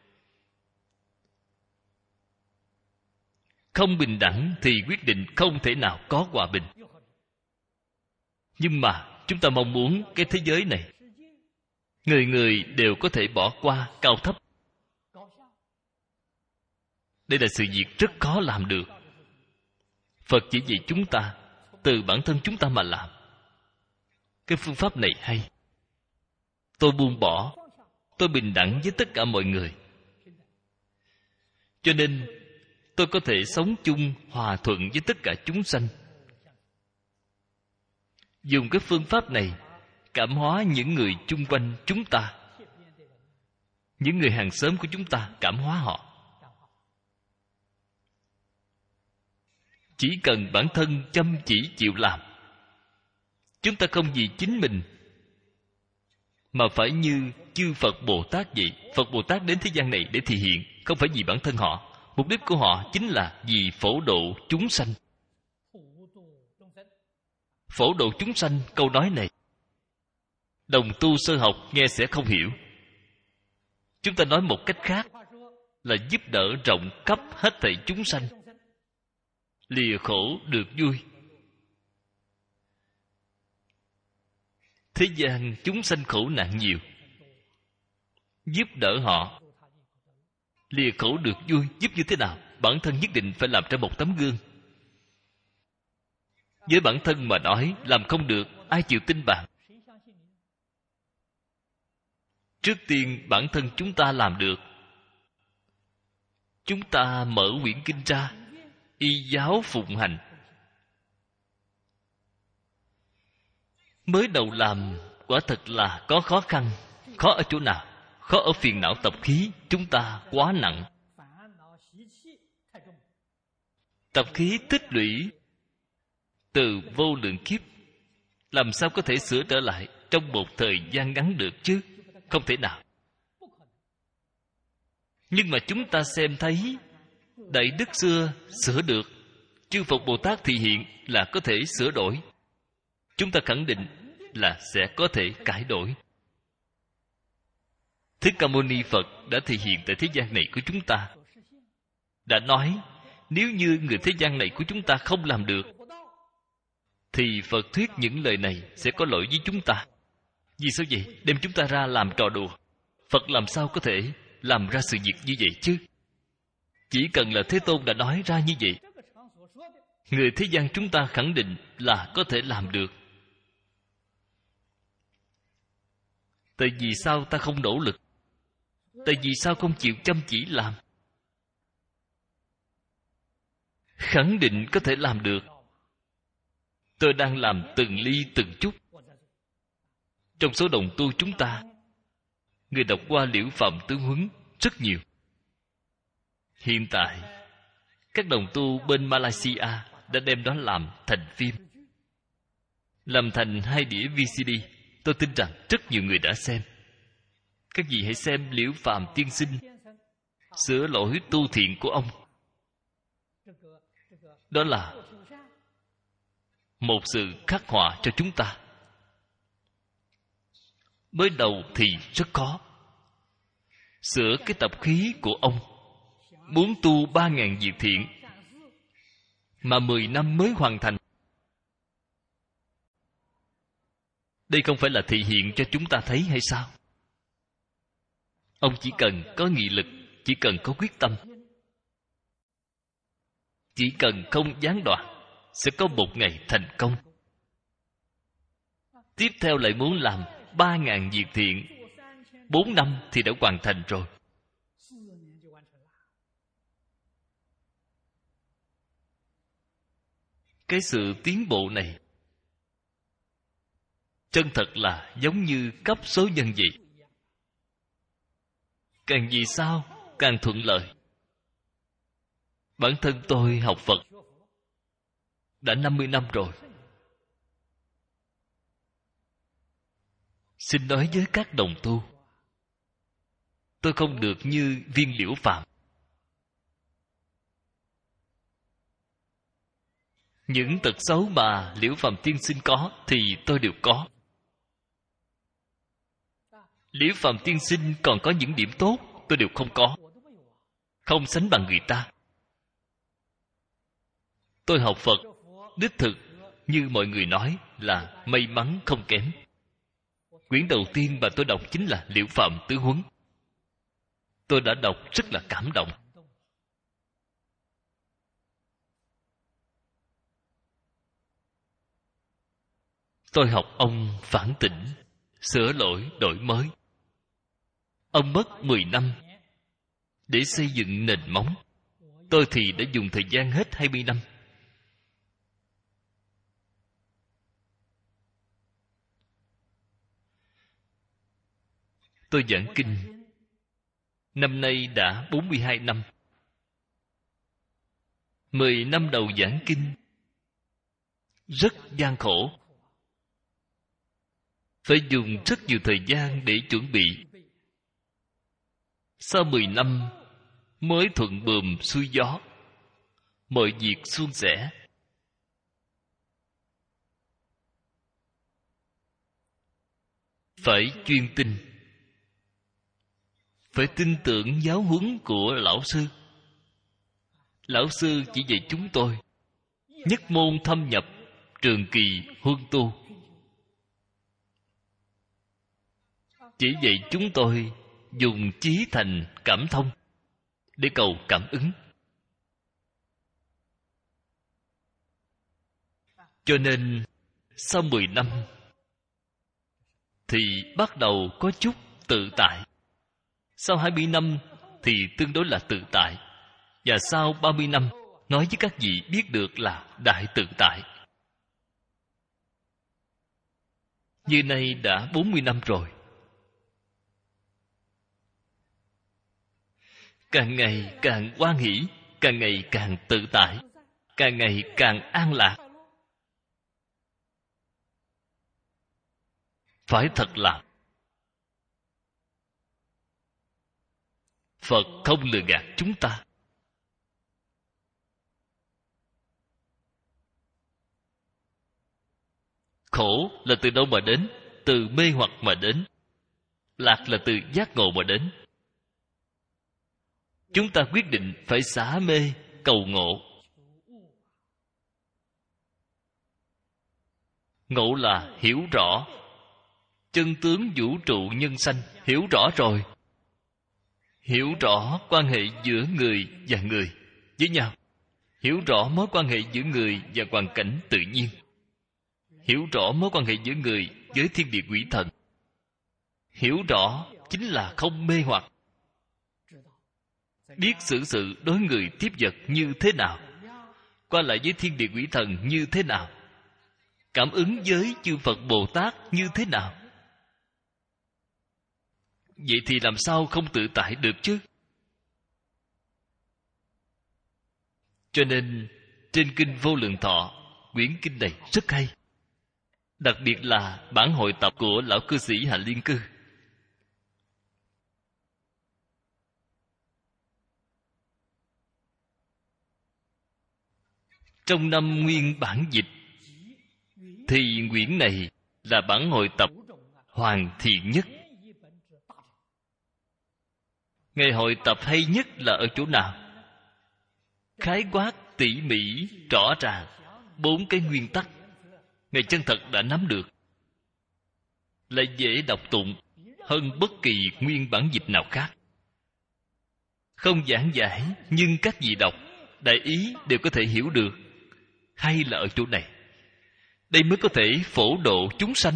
Không bình đẳng thì quyết định không thể nào có hòa bình. Nhưng mà chúng ta mong muốn cái thế giới này người người đều có thể bỏ qua cao thấp. Đây là sự việc rất khó làm được. Phật chỉ dạy chúng ta từ bản thân chúng ta mà làm. Cái phương pháp này hay. Tôi buông bỏ, tôi bình đẳng với tất cả mọi người, cho nên tôi có thể sống chung hòa thuận với tất cả chúng sanh. Dùng cái phương pháp này cảm hóa những người chung quanh chúng ta, những người hàng xóm của chúng ta, cảm hóa họ. Chỉ cần bản thân chăm chỉ chịu làm, chúng ta không vì chính mình, mà phải như chư Phật Bồ Tát vậy. Phật Bồ Tát đến thế gian này để thị hiện, không phải vì bản thân họ. Mục đích của họ chính là vì phổ độ chúng sanh. Phổ độ chúng sanh, câu nói này đồng tu sơ học nghe sẽ không hiểu. Chúng ta nói một cách khác là giúp đỡ rộng khắp hết thảy chúng sanh, lìa khổ được vui. Thế gian chúng sanh khổ nạn nhiều, giúp đỡ họ lìa khổ được vui. Giúp như thế nào? Bản thân nhất định phải làm ra một tấm gương. Với bản thân mà nói làm không được, ai chịu tin bạn? Trước tiên bản thân chúng ta làm được. Chúng ta mở quyển kinh ra, y giáo phụng hành. Mới đầu làm quả thật là có khó khăn. Khó ở chỗ nào? Khó ở phiền não tập khí chúng ta quá nặng. Tập khí tích lũy từ vô lượng kiếp, làm sao có thể sửa trở lại trong một thời gian ngắn được chứ? Không thể nào. Nhưng mà chúng ta xem thấy Đại Đức xưa sửa được, chư Phật Bồ Tát thị hiện là có thể sửa đổi. Chúng ta khẳng định là sẽ có thể cải đổi. Thích Ca Mâu Ni Phật đã thị hiện tại thế gian này của chúng ta, đã nói nếu như người thế gian này của chúng ta không làm được, thì Phật thuyết những lời này sẽ có lỗi với chúng ta. Vì sao vậy? Đem chúng ta ra làm trò đùa. Phật làm sao có thể làm ra sự việc như vậy chứ? Chỉ cần là Thế Tôn đã nói ra như vậy, người thế gian chúng ta khẳng định là có thể làm được. Tại vì sao ta không nỗ lực? Tại vì sao không chịu chăm chỉ làm? Khẳng định có thể làm được. Tôi đang làm từng ly từng chút. Trong số đồng tu chúng ta, người đọc qua Liễu Phạm Tướng Huấn rất nhiều. Hiện tại các đồng tu bên Malaysia đã đem đó làm thành phim, làm thành hai đĩa vê xê đê. Tôi tin rằng rất nhiều người đã xem. Các vị hãy xem Liễu Phạm tiên sinh sửa lỗi tu thiện của ông. Đó là một sự khắc họa cho chúng ta. Mới đầu thì rất khó, sửa cái tập khí của ông. Muốn tu ba ngàn việc thiện mà mười năm mới hoàn thành. Đây không phải là thị hiện cho chúng ta thấy hay sao? Ông chỉ cần có nghị lực, chỉ cần có quyết tâm, chỉ cần không gián đoạn, sẽ có một ngày thành công. Tiếp theo lại muốn làm ba ngàn việc thiện, bốn năm thì đã hoàn thành rồi. Cái sự tiến bộ này chân thật là giống như cấp số nhân vậy. Càng vì sao càng thuận lợi. Bản thân tôi học Phật đã năm mươi năm rồi. Xin nói với các đồng tu, tôi không được như Viên Liễu Phạm. Những tật xấu mà Liễu Phạm tiên sinh có thì tôi đều có. Liễu Phạm tiên sinh còn có những điểm tốt tôi đều không có, không sánh bằng người ta. Tôi học Phật đích thực như mọi người nói là may mắn không kém. Quyển đầu tiên mà tôi đọc chính là Liễu Phạm Tứ Huấn. Tôi đã đọc rất là cảm động. Tôi học ông phản tỉnh, sửa lỗi, đổi mới. Ông mất mười năm để xây dựng nền móng. Tôi thì đã dùng thời gian hết hai mươi năm. Tôi giảng kinh năm nay đã bốn mươi hai năm. Mười năm đầu giảng kinh rất gian khổ, phải dùng rất nhiều thời gian để chuẩn bị. Sau mười năm mới thuận buồm xuôi gió, mọi việc suôn sẻ. Phải chuyên tin, phải tin tưởng giáo huấn của lão sư. Lão sư chỉ dạy chúng tôi nhất môn thâm nhập, trường kỳ huân tu. Chỉ dạy chúng tôi dùng chí thành cảm thông để cầu cảm ứng. Cho nên sau mười năm thì bắt đầu có chút tự tại. Sau hai mươi năm thì tương đối là tự tại. Và sau ba mươi năm nói với các vị biết được là đại tự tại. Như nay đã bốn mươi năm rồi. Càng ngày càng hoan hỷ, càng ngày càng tự tại, càng ngày càng an lạc. Phải thật làm. Phật không lừa gạt chúng ta. Khổ là từ đâu mà đến? Từ mê hoặc mà đến. Lạc là từ giác ngộ mà đến. Chúng ta quyết định phải xả mê cầu ngộ. Ngộ là hiểu rõ chân tướng vũ trụ nhân sanh. Hiểu rõ rồi, hiểu rõ quan hệ giữa người và người với nhau, hiểu rõ mối quan hệ giữa người và hoàn cảnh tự nhiên, hiểu rõ mối quan hệ giữa người với thiên địa quỷ thần. Hiểu rõ chính là không mê hoặc. Biết xử sự đối người tiếp vật như thế nào, qua lại với thiên địa quỷ thần như thế nào, cảm ứng với chư Phật Bồ Tát như thế nào. Vậy thì làm sao không tự tại được chứ? Cho nên trên kinh Vô Lượng Thọ, quyển kinh này rất hay. Đặc biệt là bản hội tập của lão cư sĩ Hạnh Liên Cư. Trong năm nguyên bản dịch thì quyển này là bản hội tập hoàn thiện nhất. Ngài hội tập hay nhất là ở chỗ nào? Khái quát tỉ mỉ rõ ràng bốn cái nguyên tắc, Ngài chân thật đã nắm được, lại dễ đọc tụng hơn bất kỳ nguyên bản dịch nào khác. Không giảng giải, nhưng các vị đọc đại ý đều có thể hiểu được. Hay là ở chỗ này, đây mới có thể phổ độ chúng sanh.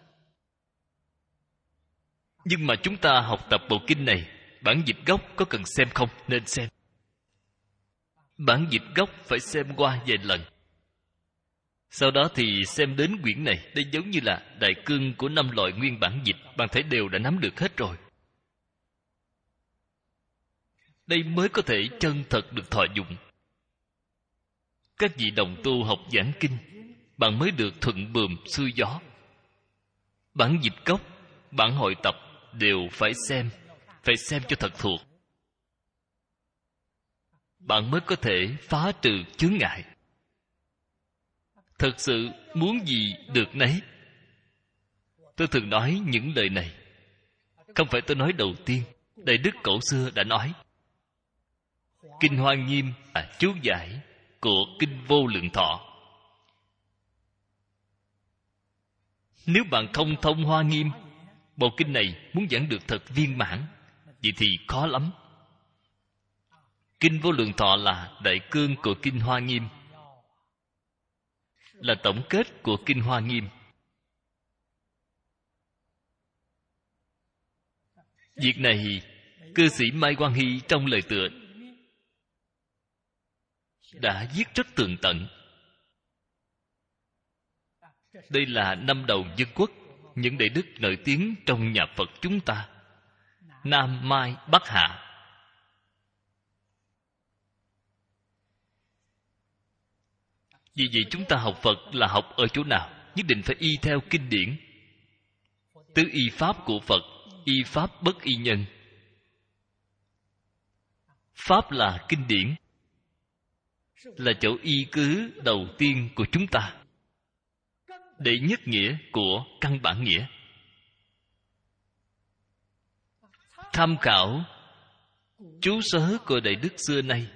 Nhưng mà chúng ta học tập bộ kinh này, bản dịch gốc có cần xem không? Nên xem. Bản dịch gốc phải xem qua vài lần. Sau đó thì xem đến quyển này. Đây giống như là đại cương của năm loại nguyên bản dịch, bạn thấy đều đã nắm được hết rồi. Đây mới có thể chân thật được thọ dụng. Các vị đồng tu học giảng kinh, bạn mới được thuận buồm xuôi gió. Bản dịch gốc, bản hội tập đều phải xem, phải xem cho thật thuộc. Bạn mới có thể phá trừ chướng ngại. Thật sự muốn gì được nấy. Tôi thường nói những lời này, không phải tôi nói đầu tiên. Đại đức cổ xưa đã nói, Kinh Hoa Nghiêm là chú giải của Kinh Vô Lượng Thọ. Nếu bạn không thông Hoa Nghiêm, bộ kinh này muốn giảng được thật viên mãn, vậy thì khó lắm. Kinh Vô Lượng Thọ là đại cương của Kinh Hoa Nghiêm, là tổng kết của Kinh Hoa Nghiêm. Việc này cư sĩ Mai Quang Hy trong lời tựa đã viết rất tường tận. Đây là năm đầu dân quốc, những đại đức nổi tiếng trong nhà Phật chúng ta, Nam Mai Bắc Hạ. Vì vậy chúng ta học Phật là học ở chỗ nào? Nhất định phải y theo kinh điển. Tứ y pháp của Phật, y pháp bất y nhân. Pháp là kinh điển, là chỗ y cứ đầu tiên của chúng ta, đệ nhất nghĩa của căn bản nghĩa. Tham khảo chú sớ của đại đức xưa nay,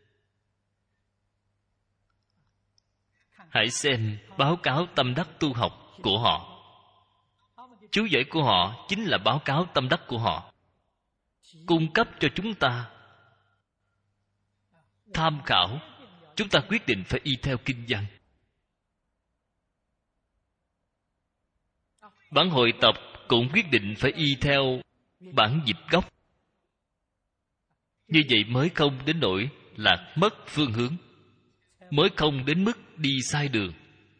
hãy xem báo cáo tâm đắc tu học của họ. Chú giải của họ chính là báo cáo tâm đắc của họ, cung cấp cho chúng ta tham khảo. Chúng ta quyết định phải y theo kinh văn. Bản hội tập cũng quyết định phải y theo bản dịch gốc. Như vậy mới không đến nỗi là mất phương hướng, mới không đến mức đi sai đường.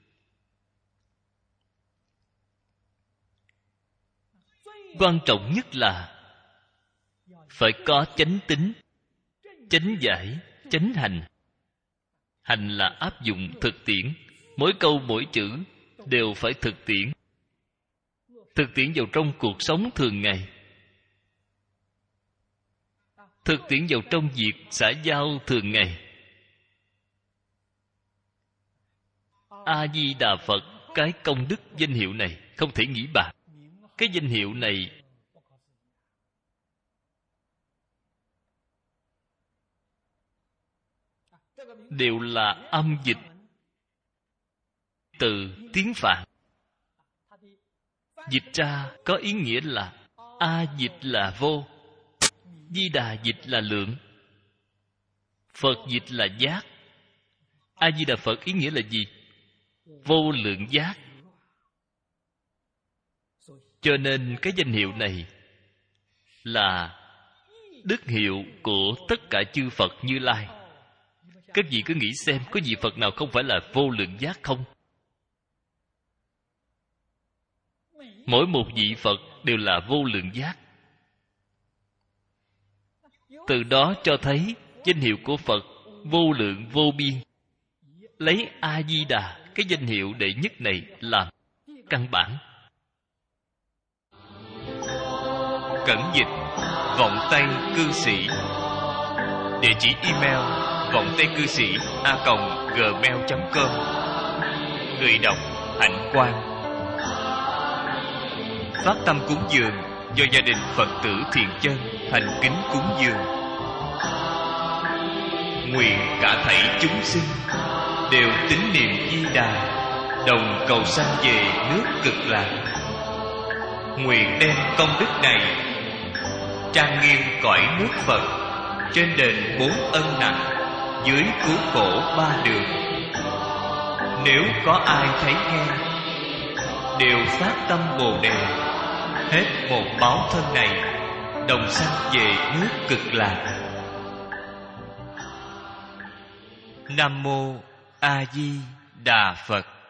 Quan trọng nhất là phải có chánh tín, chánh giải, chánh hành. Hành là áp dụng thực tiễn, mỗi câu mỗi chữ đều phải thực tiễn. Thực tiễn vào trong cuộc sống thường ngày, thực tiễn vào trong việc xã giao thường ngày. A Di Đà Phật, cái công đức danh hiệu này không thể nghĩ bạc. Cái danh hiệu này đều là âm dịch từ tiếng Phạn. Dịch ra có ý nghĩa là A dịch là vô, Di Đà dịch là lượng, Phật dịch là giác. A Di Đà Phật ý nghĩa là gì? Vô lượng giác. Cho nên cái danh hiệu này là đức hiệu của tất cả chư Phật Như Lai. Các vị cứ nghĩ xem, có vị Phật nào không phải là vô lượng giác không? Mỗi một vị Phật đều là vô lượng giác. Từ đó cho thấy danh hiệu của Phật vô lượng vô biên. Lấy A Di Đà, cái danh hiệu đệ nhất này làm căn bản. Cẩn dịch Vọng Tây Cư Sĩ. Địa chỉ email vọng tây cư sĩ a còng gmail chấm com. Người đọc Hạnh Quang. Phát tâm cúng dường do gia đình Phật tử Thiện Chân thành kính cúng dường. Nguyện cả thảy chúng sinh đều tín niệm Di Đà, đồng cầu sanh về nước Cực Lạc. Nguyện đem công đức này trang nghiêm cõi nước Phật, trên đền bốn ân nặng, dưới cứu khổ ba đường. Nếu có ai thấy nghe, đều phát tâm Bồ Đề, hết một báo thân này, đồng sanh về nước Cực Lạc. Nam mô A Di Đà Phật.